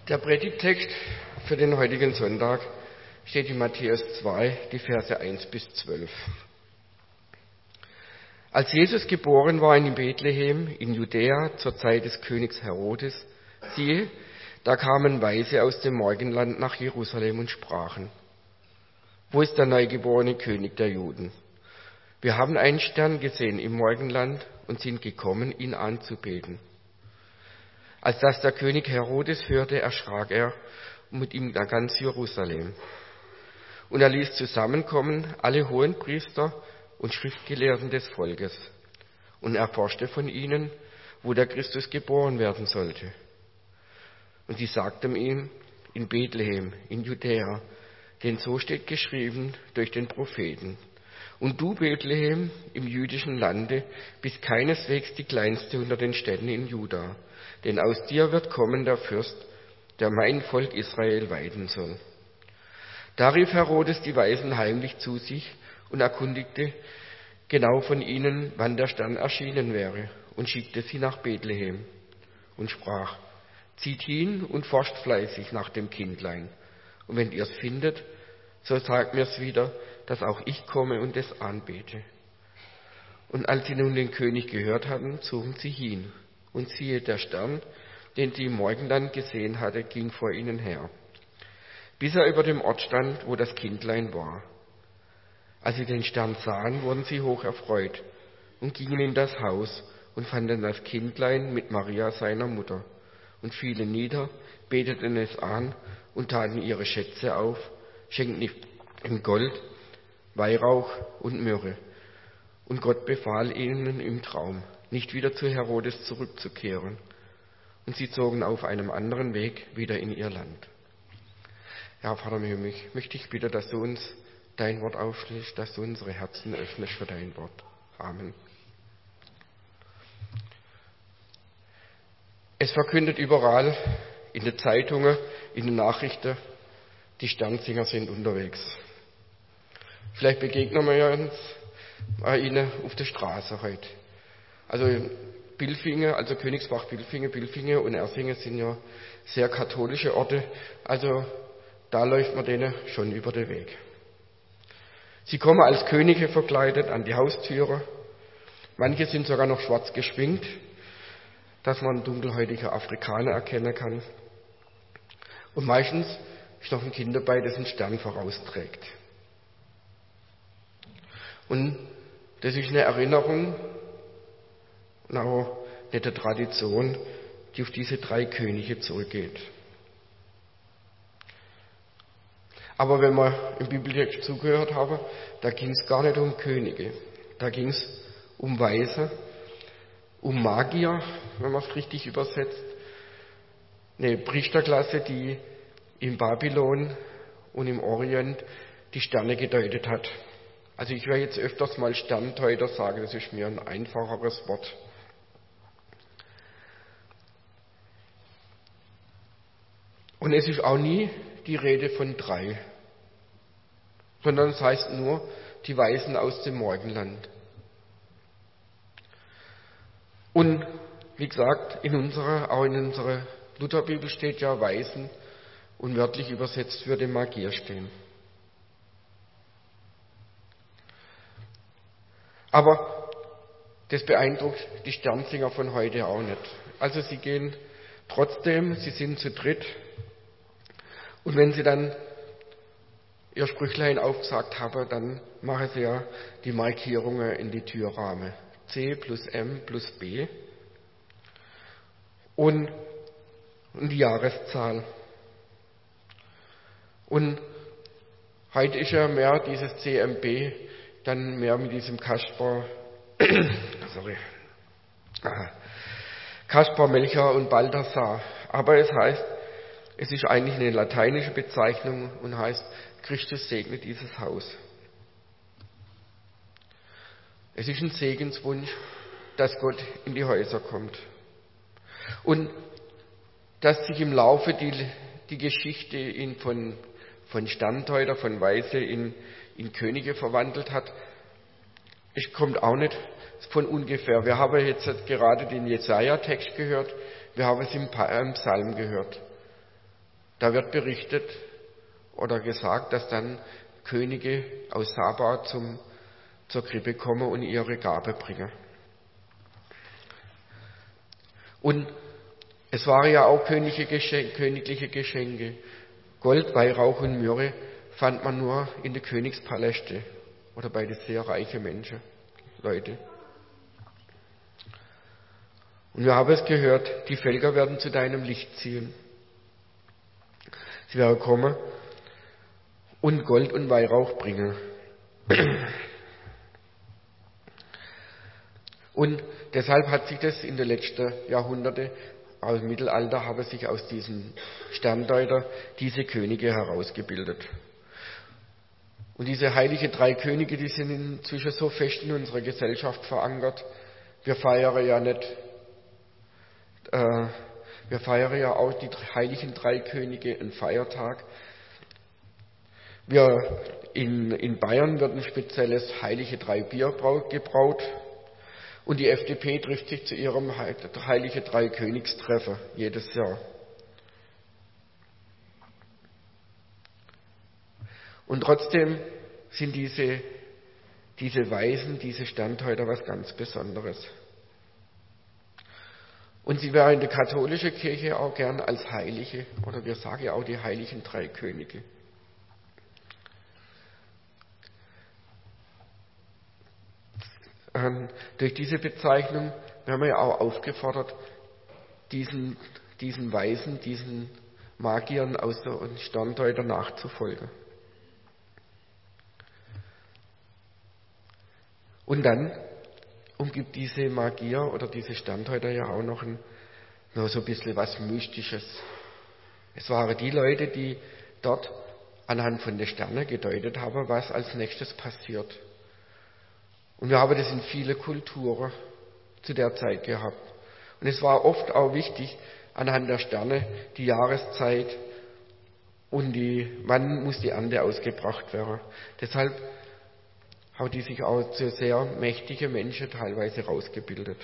Der Predigttext für den heutigen Sonntag steht in Matthäus 2, die Verse 1 bis 12. Als Jesus geboren war in Bethlehem in Judäa zur Zeit des Königs Herodes, siehe, da kamen Weise aus dem Morgenland nach Jerusalem und sprachen: Wo ist der neugeborene König der Juden? Wir haben einen Stern gesehen im Morgenland und sind gekommen, ihn anzubeten. Als das der König Herodes hörte, erschrak er und mit ihm ganz Jerusalem. Und er ließ zusammenkommen alle Hohenpriester und Schriftgelehrten des Volkes und erforschte von ihnen, wo der Christus geboren werden sollte. Und sie sagten ihm: in Bethlehem, in Judäa, denn so steht geschrieben durch den Propheten. Und du, Bethlehem, im jüdischen Lande, bist keineswegs die kleinste unter den Städten in Juda, denn aus dir wird kommen der Fürst, der mein Volk Israel weiden soll. Da rief Herodes die Weisen heimlich zu sich und erkundigte genau von ihnen, wann der Stern erschienen wäre, und schickte sie nach Bethlehem und sprach: Zieht hin und forscht fleißig nach dem Kindlein, und wenn ihr es findet, so sagt mir's wieder, dass auch ich komme und es anbete. Und als sie nun den König gehört hatten, zogen sie hin. Und siehe, der Stern, den sie im Morgenland gesehen hatte, ging vor ihnen her, bis er über dem Ort stand, wo das Kindlein war. Als sie den Stern sahen, wurden sie hoch erfreut und gingen in das Haus und fanden das Kindlein mit Maria, seiner Mutter, und fielen nieder, beteten es an und taten ihre Schätze auf, schenkten ihm Gold, Weihrauch und Myrrhe. Und Gott befahl ihnen im Traum, nicht wieder zu Herodes zurückzukehren. Und sie zogen auf einem anderen Weg wieder in ihr Land. Ja, Vater, möchte ich bitten, dass du uns dein Wort aufschließt, dass du unsere Herzen öffnest für dein Wort. Amen. Es verkündet überall, in den Zeitungen, in den Nachrichten, die Sternsinger sind unterwegs. Vielleicht begegnen wir uns ihnen auf der Straße heute. Also Bilfingen, also Königsbach, Bilfingen und Ersingen sind ja sehr katholische Orte. Also da läuft man denen schon über den Weg. Sie kommen als Könige verkleidet an die Haustüre. Manche sind sogar noch schwarz geschminkt, dass man dunkelhäutige Afrikaner erkennen kann. Und meistens ist noch ein Kind dabei, das einen Stern vorausträgt. Und das ist eine Erinnerung und auch eine Tradition, die auf diese 3 Könige zurückgeht. Aber wenn wir im Bibeltext zugehört haben, da ging es gar nicht um Könige. Da ging es um Weise, um Magier, wenn man es richtig übersetzt. Eine Priesterklasse, die in Babylon und im Orient die Sterne gedeutet hat. Also ich werde jetzt öfters mal Sterndeuter sagen, das ist mir ein einfacheres Wort. Und es ist auch nie die Rede von 3, sondern es heißt nur die Weisen aus dem Morgenland. Und wie gesagt, auch in unserer Lutherbibel steht ja Weisen und wörtlich übersetzt würde Magier stehen. Aber das beeindruckt die Sternsinger von heute auch nicht. Also sie gehen trotzdem, sie sind zu dritt. Und wenn sie dann ihr Sprüchlein aufgesagt haben, dann machen sie ja die Markierungen in die Türrahmen. C plus M plus B. Und die Jahreszahl. Und heute ist ja mehr dieses CMB, dann mehr mit diesem Kaspar, Melchior und Balthasar. Aber es heißt, es ist eigentlich eine lateinische Bezeichnung und heißt, Christus segne dieses Haus. Es ist ein Segenswunsch, dass Gott in die Häuser kommt. Und dass sich im Laufe die Geschichte von Sterndeuter, von Weise in Könige verwandelt hat, es kommt auch nicht von ungefähr. Wir haben jetzt gerade den Jesaja-Text gehört, wir haben es im Psalm gehört. Da wird berichtet oder gesagt, dass dann Könige aus Saba zur Krippe kommen und ihre Gabe bringen. Und es waren ja auch königliche Geschenke. Gold, Weihrauch und Myrrhe fand man nur in den Königspaläste oder bei den sehr reichen Menschen, Leute. Und wir haben es gehört, die Völker werden zu deinem Licht ziehen. Sie werden kommen und Gold und Weihrauch bringen. Und deshalb hat sich das in den letzten Jahrhunderten, aus dem Mittelalter, haben sich aus diesen Sterndeuter diese Könige herausgebildet. Und diese heiligen drei Könige, die sind inzwischen so fest in unserer Gesellschaft verankert. Wir feiern ja auch die heiligen drei Könige, einen Feiertag. In Bayern wird ein spezielles heilige drei Bier gebraut. Und die FDP trifft sich zu ihrem heilige drei Königstreffen jedes Jahr. Und trotzdem sind diese Weisen, diese Sterndeuter was ganz Besonderes. Und sie werden in der katholischen Kirche auch gern als Heilige, oder wir sagen ja auch die heiligen drei Könige. Durch diese Bezeichnung werden wir ja auch aufgefordert, diesen Weisen, diesen Magiern aus der Sterndeuter nachzufolgen. Und dann umgibt diese Magier oder diese Sterndeuter ja auch noch so ein bisschen was Mystisches. Es waren die Leute, die dort anhand von den Sternen gedeutet haben, was als nächstes passiert. Und wir haben das in viele Kulturen zu der Zeit gehabt. Und es war oft auch wichtig, anhand der Sterne die Jahreszeit und wann muss die Ernte ausgebracht werden. Deshalb haben die sich auch zu sehr mächtige Menschen teilweise rausgebildet.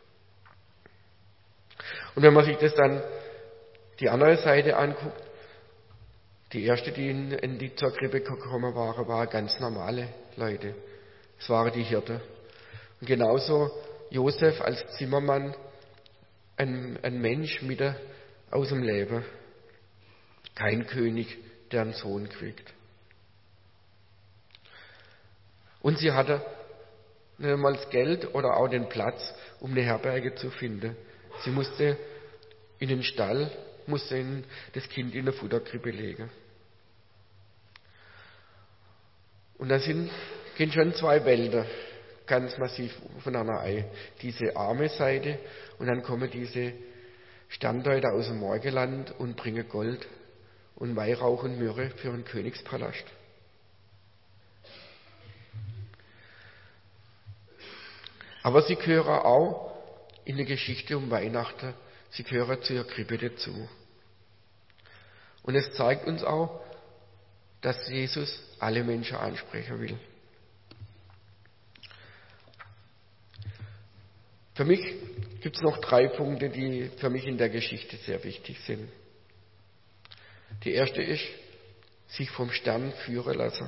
Und wenn man sich das dann die andere Seite anguckt, die erste, die zur Krippe gekommen waren ganz normale Leute. Es waren die Hirten. Und genauso Josef als Zimmermann, ein Mensch mitten aus dem Leben. Kein König, der einen Sohn kriegt. Und sie hatte nicht einmal das Geld oder auch den Platz, um eine Herberge zu finden. Sie musste in den Stall, musste das Kind in eine Futterkrippe legen. Und da gehen schon zwei Wälder ganz massiv aufeinander ein. Diese arme Seite und dann kommen diese Sterndeuter aus dem Morgenland und bringen Gold und Weihrauch und Myrrhe für einen Königspalast. Aber sie gehören auch in der Geschichte um Weihnachten, sie gehören zur Krippe dazu. Und es zeigt uns auch, dass Jesus alle Menschen ansprechen will. Für mich gibt es noch 3 Punkte, die für mich in der Geschichte sehr wichtig sind. Die erste ist, sich vom Stern führen lassen.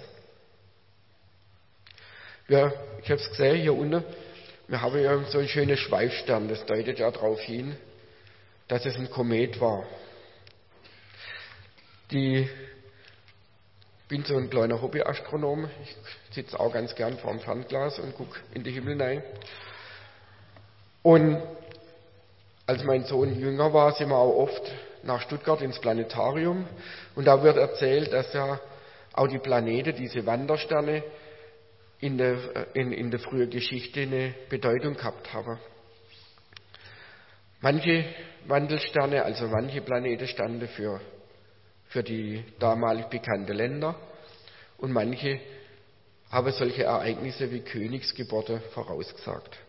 Ja, ich habe es gesehen hier unten, wir haben ja so einen schönen Schweifstern, das deutet ja darauf hin, dass es ein Komet war. Ich bin so ein kleiner Hobbyastronom, ich sitze auch ganz gern vor dem Fernglas und gucke in den Himmel hinein. Und als mein Sohn jünger war, sind wir auch oft nach Stuttgart ins Planetarium und da wird erzählt, dass ja auch die Planeten, diese Wandersterne, in der frühen Geschichte eine Bedeutung gehabt haben. Manche Wandelsterne, also manche Planeten standen für die damalig bekannten Länder und manche haben solche Ereignisse wie Königsgeburten vorausgesagt.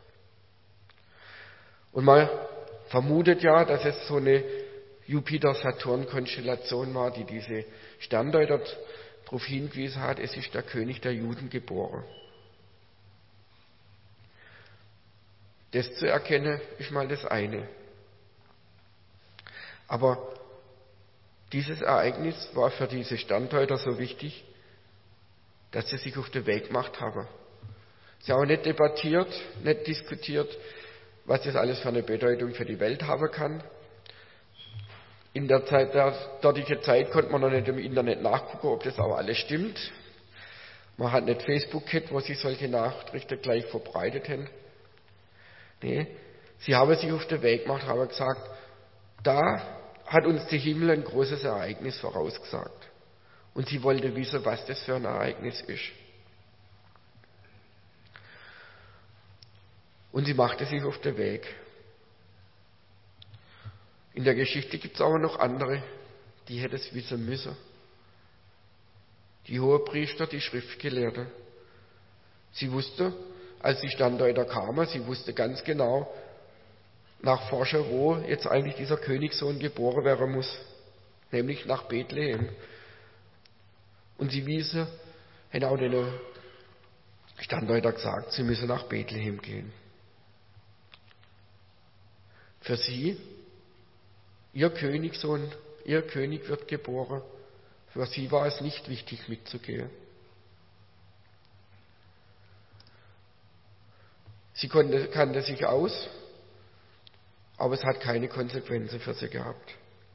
Und man vermutet ja, dass es so eine Jupiter-Saturn-Konstellation war, die diese Sterndeuter darauf hingewiesen hat, es ist der König der Juden geboren. Das zu erkennen, ist mal das eine. Aber Dieses Ereignis war für diese Sterndeuter so wichtig, dass sie sich auf den Weg gemacht haben. Sie haben nicht debattiert, nicht diskutiert, was das alles für eine Bedeutung für die Welt haben kann. In der dortigen Zeit konnte man noch nicht im Internet nachgucken, ob das auch alles stimmt. Man hat nicht Facebook gehabt, wo sie solche Nachrichten gleich verbreitet haben. Nee, sie haben sich auf den Weg gemacht, haben gesagt, da hat uns der Himmel ein großes Ereignis vorausgesagt. Und sie wollte wissen, was das für ein Ereignis ist. Und sie machte sich auf den Weg. In der Geschichte gibt es aber noch andere, die hätten es wissen müssen. Die Hohepriester, die Schriftgelehrten. Sie wusste, als die Sterndeuter kamen, sie wusste ganz genau, nachforschen, wo jetzt eigentlich dieser Königssohn geboren werden muss, nämlich nach Bethlehem. Und sie haben auch den Sterndeuter gesagt, sie müssen nach Bethlehem gehen. Für sie, ihr Königssohn, ihr König wird geboren, für sie war es nicht wichtig mitzugehen. Sie kannte sich aus, aber es hat keine Konsequenzen für sie gehabt.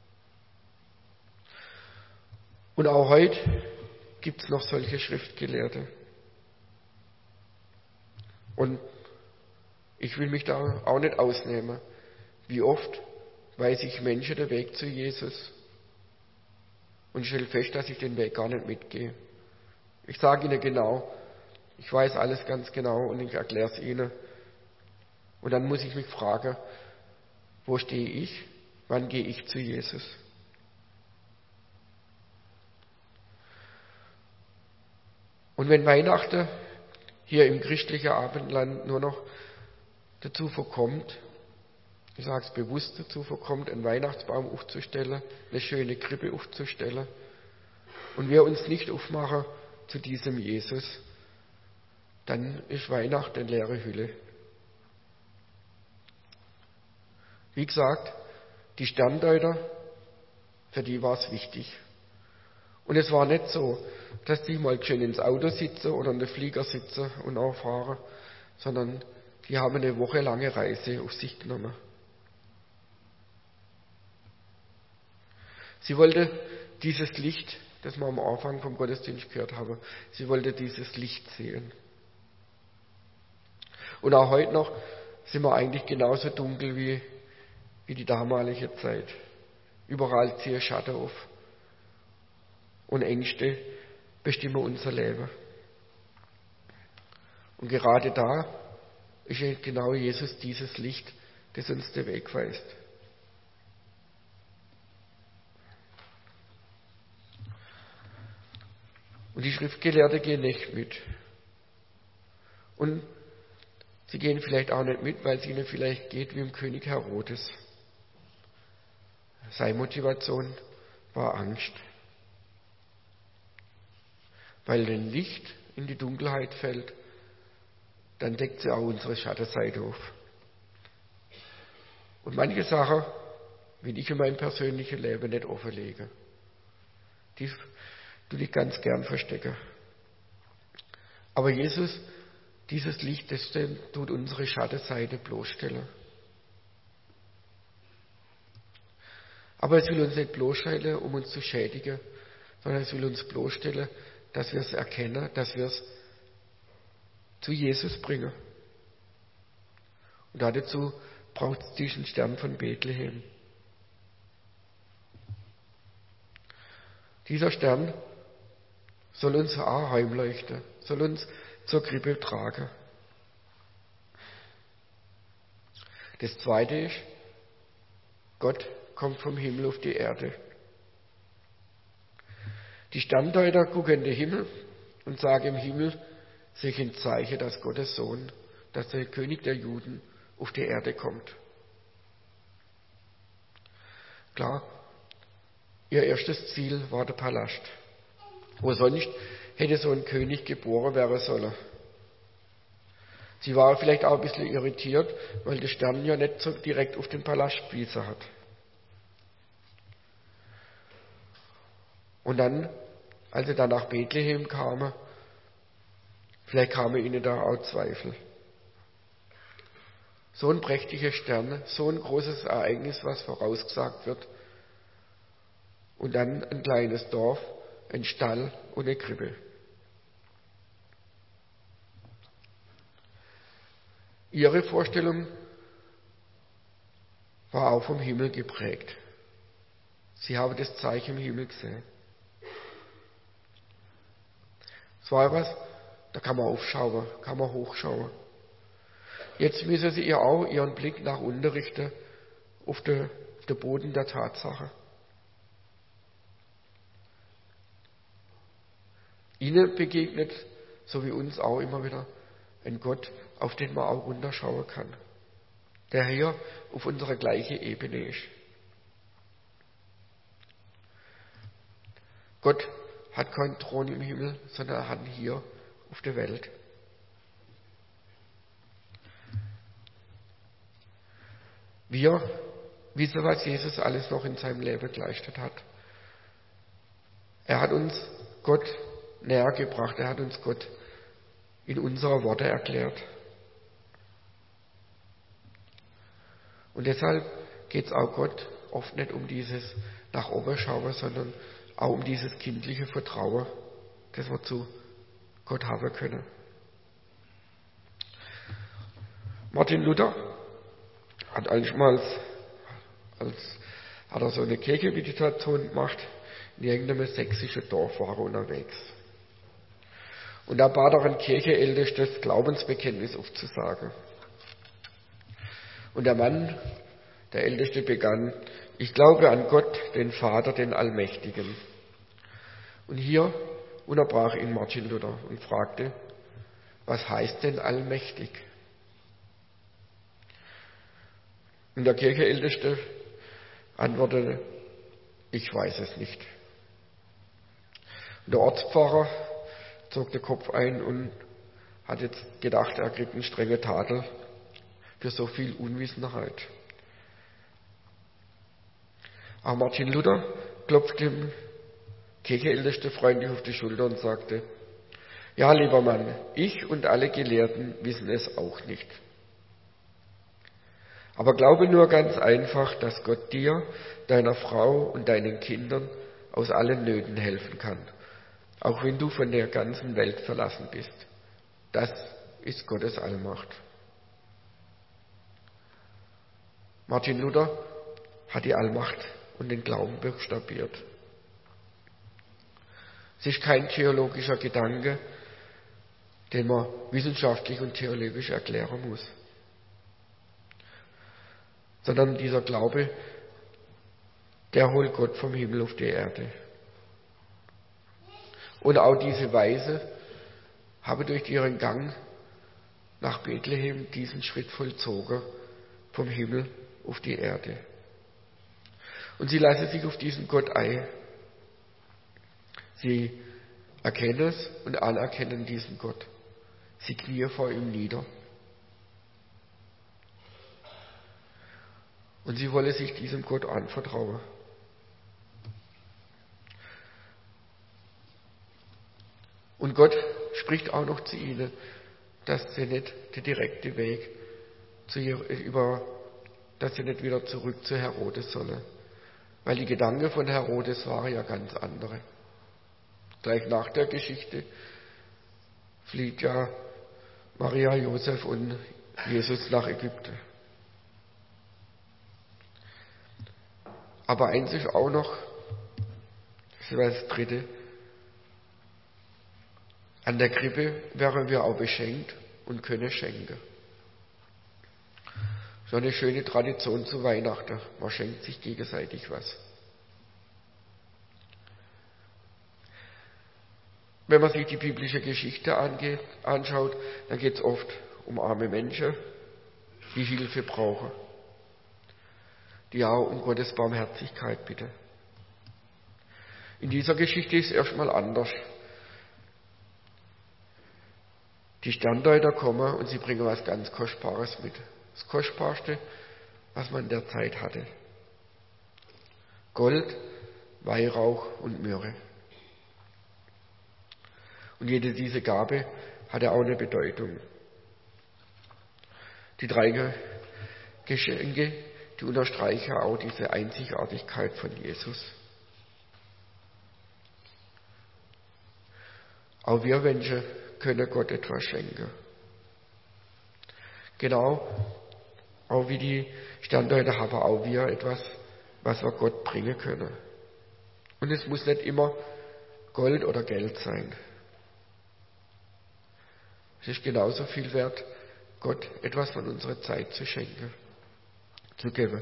Und auch heute gibt es noch solche Schriftgelehrte. Und ich will mich da auch nicht ausnehmen. Wie oft weise ich Menschen den Weg zu Jesus und stelle fest, dass ich den Weg gar nicht mitgehe. Ich sage ihnen genau, ich weiß alles ganz genau und ich erkläre es ihnen. Und dann muss ich mich fragen, wo stehe ich? Wann gehe ich zu Jesus? Und wenn Weihnachten hier im christlichen Abendland nur noch dazu verkommt, ich sage es bewusst dazu verkommt, einen Weihnachtsbaum aufzustellen, eine schöne Krippe aufzustellen, und wir uns nicht aufmachen zu diesem Jesus, dann ist Weihnachten eine leere Hülle. Wie gesagt, die Sterndeuter, für die war es wichtig. Und es war nicht so, dass die mal schön ins Auto sitzen oder in den Flieger sitzen und auch fahren, sondern die haben eine wochenlange Reise auf sich genommen. Sie wollte dieses Licht, das wir am Anfang vom Gottesdienst gehört haben, sie wollte dieses Licht sehen. Und auch heute noch sind wir eigentlich genauso dunkel wie die damalige Zeit. Überall zieht Schatten auf. Und Ängste bestimmen unser Leben. Und gerade da ist genau Jesus dieses Licht, das uns den Weg weist. Und die Schriftgelehrten gehen nicht mit. Und sie gehen vielleicht auch nicht mit, weil es ihnen vielleicht geht wie dem König Herodes. Seine Motivation war Angst. Weil wenn Licht in die Dunkelheit fällt, dann deckt sie auch unsere Schattenseite auf. Und manche Sachen will ich in meinem persönlichen Leben nicht offenlegen. Die tue ich ganz gern verstecken. Aber Jesus, dieses Licht, das tut unsere Schattenseite bloßstellen. Aber es will uns nicht bloßstellen, um uns zu schädigen, sondern es will uns bloßstellen, dass wir es erkennen, dass wir es zu Jesus bringen. Und dazu braucht es diesen Stern von Bethlehem. Dieser Stern soll uns auch heimleuchten, soll uns zur Krippe tragen. Das Zweite ist, Gott kommt vom Himmel auf die Erde. Die Sterndeuter gucken in den Himmel und sagen im Himmel, sich ein Zeichen, dass Gottes Sohn, dass der König der Juden auf die Erde kommt. Klar, ihr erstes Ziel war der Palast. Wo sonst hätte so ein König geboren werden sollen. Sie war vielleicht auch ein bisschen irritiert, weil der Stern ja nicht so direkt auf den Palast gewiesen hat. Und dann, als sie dann nach Bethlehem kamen, vielleicht kamen ihnen da auch Zweifel. So ein prächtiger Stern, so ein großes Ereignis, was vorausgesagt wird. Und dann ein kleines Dorf, ein Stall und eine Krippe. Ihre Vorstellung war auch vom Himmel geprägt. Sie haben das Zeichen im Himmel gesehen. Es war was, da kann man aufschauen, kann man hochschauen. Jetzt müssen sie ihren Blick nach unten richten, auf den Boden der Tatsache. Ihnen begegnet, so wie uns auch immer wieder, ein Gott, auf den man auch runterschauen kann, der hier auf unserer gleichen Ebene ist. Gott hat keinen Thron im Himmel, sondern er hat ihn hier auf der Welt. Wir wissen, was Jesus alles noch in seinem Leben geleistet hat. Er hat uns Gott näher gebracht, er hat uns Gott in unserer Worte erklärt. Und deshalb geht es auch Gott oft nicht um dieses nach oben schauen, sondern auch um dieses kindliche Vertrauen, das wir zu Gott haben können. Martin Luther hat einmal hat er so eine Kirchenmeditation gemacht, in irgendeinem sächsischen Dorf war er unterwegs. Und da bat er einen Kirchenältesten, das Glaubensbekenntnis aufzusagen. Und der Mann, der Älteste, begann: Ich glaube an Gott, den Vater, den Allmächtigen. Und hier unterbrach ihn Martin Luther und fragte: Was heißt denn allmächtig? Und der Kirchenälteste antwortete: Ich weiß es nicht. Und der Ortspfarrer zog den Kopf ein und hat jetzt gedacht, er kriegt einen strengen Tadel für so viel Unwissenheit. Aber Martin Luther klopfte dem Kirchenältesten freundlich auf die Schulter und sagte: Ja, lieber Mann, ich und alle Gelehrten wissen es auch nicht. Aber glaube nur ganz einfach, dass Gott dir, deiner Frau und deinen Kindern aus allen Nöten helfen kann, auch wenn du von der ganzen Welt verlassen bist. Das ist Gottes Allmacht. Martin Luther hat die Allmacht und den Glauben buchstabiert. Es ist kein theologischer Gedanke, den man wissenschaftlich und theologisch erklären muss, sondern dieser Glaube, der holt Gott vom Himmel auf die Erde. Und auch diese Weise habe durch ihren Gang nach Bethlehem diesen Schritt vollzogen, vom Himmel auf die Erde. Und sie lassen sich auf diesen Gott ein. Sie erkennen es und anerkennen diesen Gott. Sie knien vor ihm nieder. Und sie wollen sich diesem Gott anvertrauen. Und Gott spricht auch noch zu ihnen, dass sie nicht der direkte Weg dass sie nicht wieder zurück zu Herodes sollen. Weil die Gedanken von Herodes waren ja ganz andere. Gleich nach der Geschichte flieht ja Maria, Josef und Jesus nach Ägypten. Aber eins ist auch noch, das war das Dritte: An der Krippe wären wir auch beschenkt und können schenken. So eine schöne Tradition zu Weihnachten. Man schenkt sich gegenseitig was. Wenn man sich die biblische Geschichte anschaut, dann geht es oft um arme Menschen, die Hilfe brauchen, die auch um Gottes Barmherzigkeit bitten. In dieser Geschichte ist es erstmal anders. Die Sterndeuter kommen und sie bringen was ganz Kostbares mit. Das Kostbarste, was man in der Zeit hatte. Gold, Weihrauch und Myrrhe. Und jede diese Gabe hatte auch eine Bedeutung. Die 3 Geschenke, die unterstreichen auch diese Einzigartigkeit von Jesus. Auch wir Menschen können Gott etwas schenken. Genau, auch wie die Standorte haben auch wir etwas, was wir Gott bringen können. Und es muss nicht immer Gold oder Geld sein. Es ist genauso viel wert, Gott etwas von unserer Zeit zu schenken, zu geben.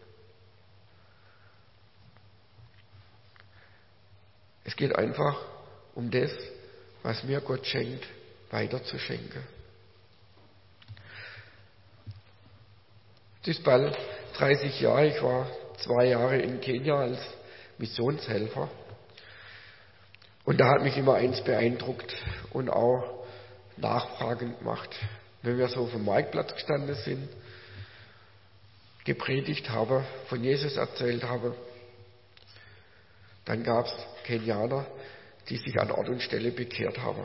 Es geht einfach um das, was mir Gott schenkt, weiterzuschenken. Es ist bald 30 Jahre, ich war 2 Jahre in Kenia als Missionshelfer. Und da hat mich immer eins beeindruckt und auch nachfragend gemacht. Wenn wir so auf dem Marktplatz gestanden sind, gepredigt habe, von Jesus erzählt habe, dann gab es Kenianer, die sich an Ort und Stelle bekehrt haben.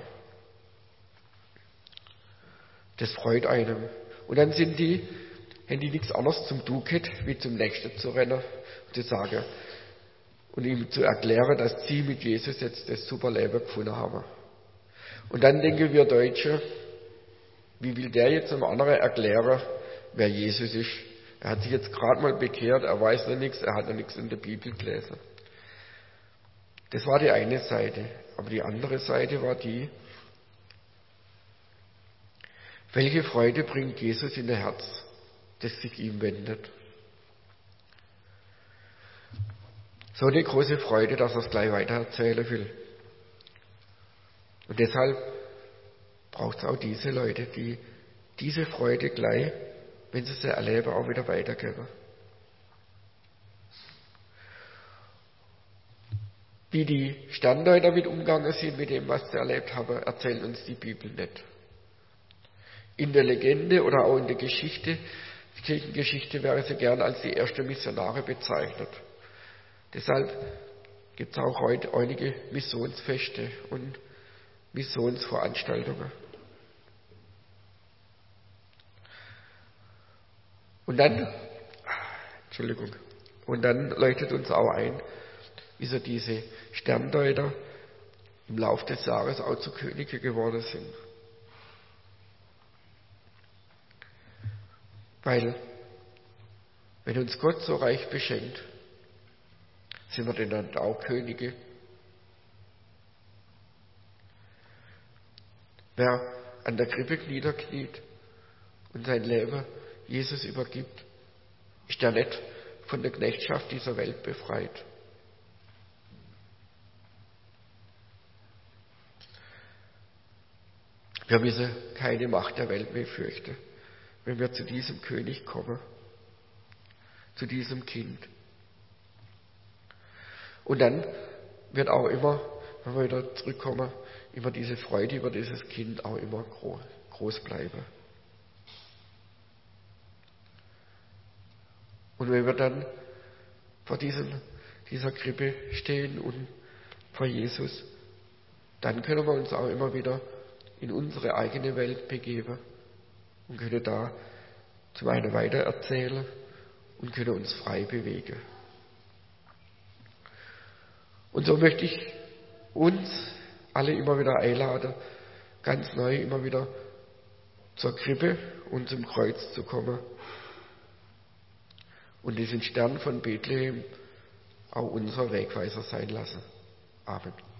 Das freut einen. Und dann haben die nichts anderes zum tun gehabt, wie zum Nächsten zu rennen und zu sagen und ihm zu erklären, dass sie mit Jesus jetzt das super Leben gefunden haben. Und dann denken wir Deutsche, wie will der jetzt einem anderen erklären, wer Jesus ist? Er hat sich jetzt gerade mal bekehrt, er weiß noch nichts, er hat noch nichts in der Bibel gelesen. Das war die eine Seite. Aber die andere Seite war die, welche Freude bringt Jesus in das Herz, das sich ihm wendet? So eine große Freude, dass er es gleich weitererzählen will. Und deshalb braucht es auch diese Leute, die diese Freude gleich, wenn sie erleben, auch wieder weitergeben. Wie die Standorte damit umgegangen sind, mit dem, was sie erlebt haben, erzählt uns die Bibel nicht. In der Legende oder auch in der Geschichte, die Kirchengeschichte, wäre sie gern als die ersten Missionare bezeichnet. Deshalb gibt es auch heute einige Missionsfeste und Missionsveranstaltungen. Und dann leuchtet uns auch ein, wie so diese Sterndeuter im Laufe des Jahres auch zu Könige geworden sind. Weil, wenn uns Gott so reich beschenkt, sind wir denn dann auch Könige? Wer an der Krippe niederkniet und sein Leben Jesus übergibt, ist ja nicht von der Knechtschaft dieser Welt befreit. Wir müssen keine Macht der Welt mehr fürchten, wenn wir zu diesem König kommen, zu diesem Kind. Und dann wird auch immer, wenn wir wieder zurückkommen, immer diese Freude über dieses Kind auch immer groß bleiben. Und wenn wir dann vor dieser Krippe stehen und vor Jesus, dann können wir uns auch immer wieder in unsere eigene Welt begeben und können da zum einen weitererzählen und können uns frei bewegen. Und so möchte ich uns alle immer wieder einladen, ganz neu immer wieder zur Krippe und zum Kreuz zu kommen und diesen Stern von Bethlehem auch unser Wegweiser sein lassen. Amen.